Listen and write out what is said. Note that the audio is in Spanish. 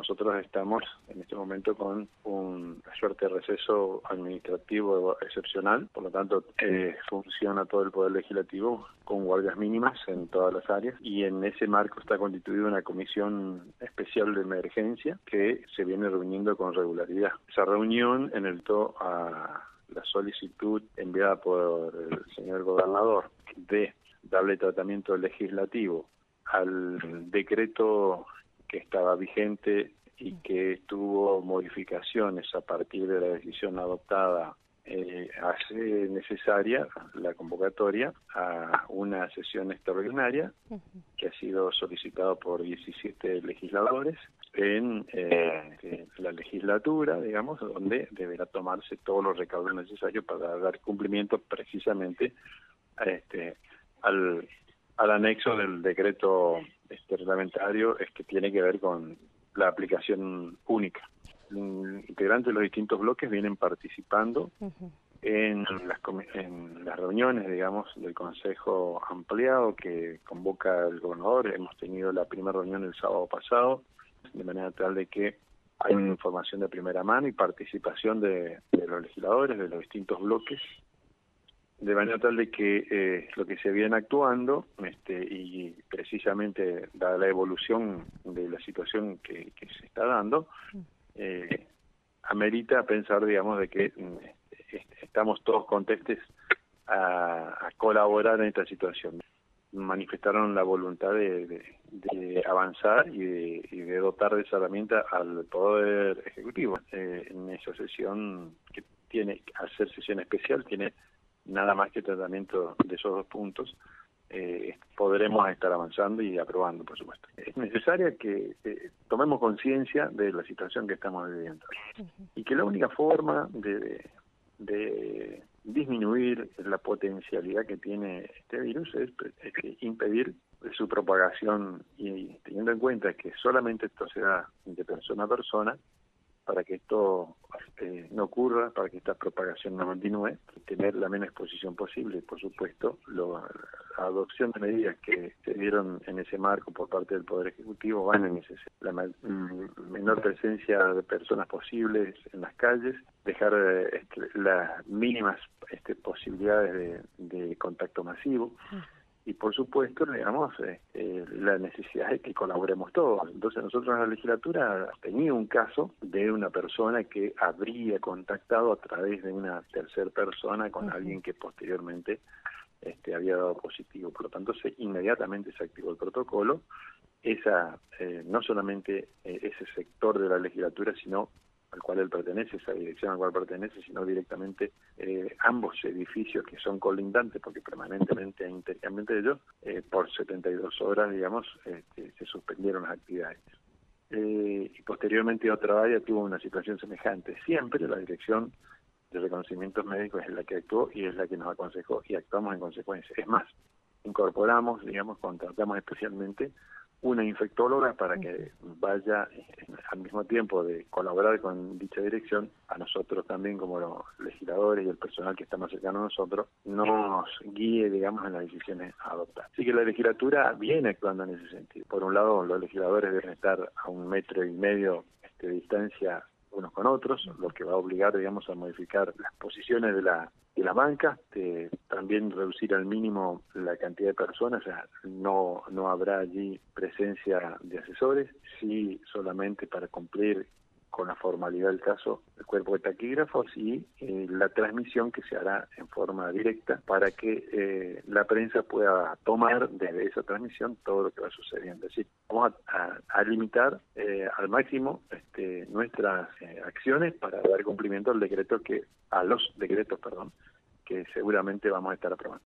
nosotros estamos en este momento con una suerte de receso administrativo excepcional, por lo tanto funciona todo el Poder Legislativo con guardias mínimas en todas las áreas, y en ese marco está constituida una comisión especial de emergencia que se viene reuniendo con regularidad. Esa reunión a la solicitud enviada por el señor gobernador de darle tratamiento legislativo al decreto que estaba vigente y que tuvo modificaciones a partir de la decisión adoptada, hace necesaria la convocatoria a una sesión extraordinaria que ha sido solicitado por 17 legisladores en la legislatura, digamos, donde deberá tomarse todos los recaudos necesarios para dar cumplimiento precisamente al anexo del decreto reglamentario que tiene que ver con la aplicación única. Integrantes de los distintos bloques vienen participando en las reuniones, digamos, del Consejo Ampliado que convoca el gobernador. Hemos tenido la primera reunión el sábado pasado, de manera tal de que hay una información de primera mano y participación de los legisladores de los distintos bloques, de manera tal de que lo que se viene actuando, y precisamente dada la evolución de la situación que se está dando, amerita pensar, digamos, de que estamos todos contestes a colaborar en esta situación. Manifestaron la voluntad de avanzar y de dotar de esa herramienta al Poder Ejecutivo. En esa sesión, que tiene, al ser sesión especial, tiene nada más que tratamiento de esos dos puntos, podremos estar avanzando y aprobando, por supuesto. Es necesario que tomemos conciencia de la situación que estamos viviendo y que la única forma de disminuir la potencialidad que tiene este virus es impedir su propagación, y teniendo en cuenta que solamente esto se da de persona a persona, para que esto no ocurra, para que esta propagación no continúe, tener la menor exposición posible. Por supuesto, la adopción de medidas que se dieron en ese marco por parte del Poder Ejecutivo van en ese la menor presencia de personas posibles en las calles, dejar las mínimas posibilidades de contacto masivo. Y por supuesto, digamos, la necesidad de que colaboremos todos. Entonces nosotros en la legislatura tenía un caso de una persona que habría contactado a través de una tercera persona con alguien que posteriormente había dado positivo. Por lo tanto, inmediatamente se activó el protocolo. No solamente ese sector de la legislatura, sino al cual él pertenece, esa dirección al cual pertenece, sino directamente ambos edificios que son colindantes, porque permanentemente hay intercambio entre ellos, por 72 horas, digamos, se suspendieron las actividades. Y posteriormente otra área tuvo una situación semejante. Siempre la dirección de reconocimientos médicos es la que actuó y es la que nos aconsejó, y actuamos en consecuencia. Es más, incorporamos, digamos, contratamos especialmente una infectóloga para que vaya, al mismo tiempo de colaborar con dicha dirección, a nosotros también como los legisladores y el personal que está más cercano a nosotros, nos guíe, digamos, en las decisiones a adoptar. Así que la legislatura viene actuando en ese sentido. Por un lado, los legisladores deben estar a 1,5 metros de distancia unos con otros, lo que va a obligar, digamos, a modificar las posiciones de la banca, también reducir al mínimo la cantidad de personas. O sea, no habrá allí presencia de asesores, sí solamente para cumplir con la formalidad del caso el cuerpo de taquígrafos y la transmisión que se hará en forma directa para que la prensa pueda tomar desde esa transmisión todo lo que va sucediendo. Es decir, vamos a limitar al máximo nuestras acciones para dar cumplimiento a los decretos que seguramente vamos a estar aprobando.